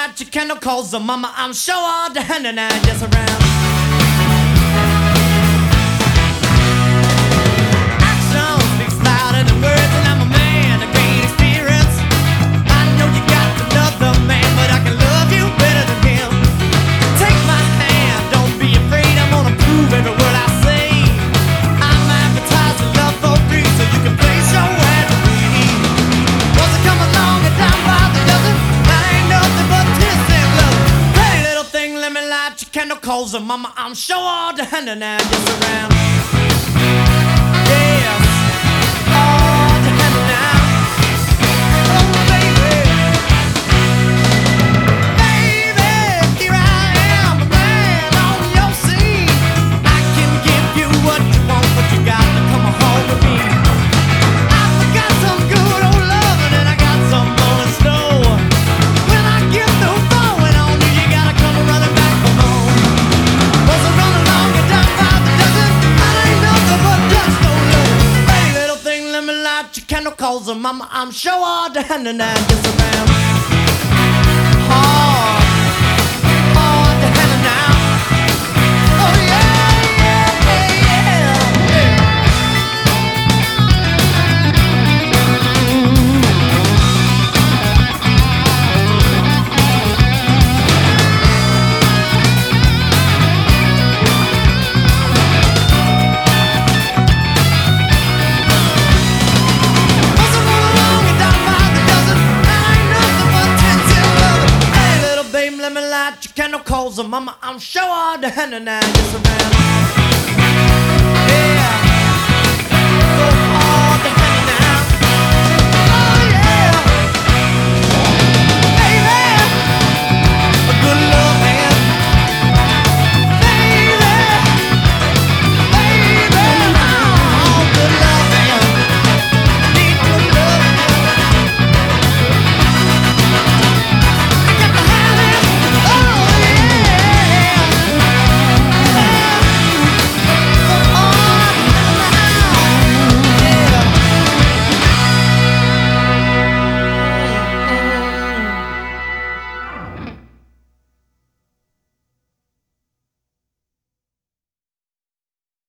light your candle, cause the mama, I'm sure all the hand and I just around. Action speaks louder than words, and I'm a man of great experience. I know you got another man, but I can love you better than him. Take my hand, don't be afraid, I'm gonna prove every word I say. I'm advertising love for free, so you can place your ad to me. Once I come along and down by the dozen, I ain't nothing but tears and love. Hey little thing, let me light your candle, cause the mama, I'm sure all the hand and I just around. Yes, all the hand and I. Oh baby, baby, here I am, a man on your scene. I can give you what you want, but you got to come home with me. I got some good old loving and I got some more in store. When I get through throwing on you, you gotta come running back for more. Was I running along and down by the dozen? I ain't nothing but dust on love. Hey little thing, let me light your candle, cause the mama, I'm sure all the hand and I just around. Hard, hard to handle now. Oh yeah, yeah, yeah, yeah. Let me light your candle, cause the mama, I'm sure all the hand and I just around.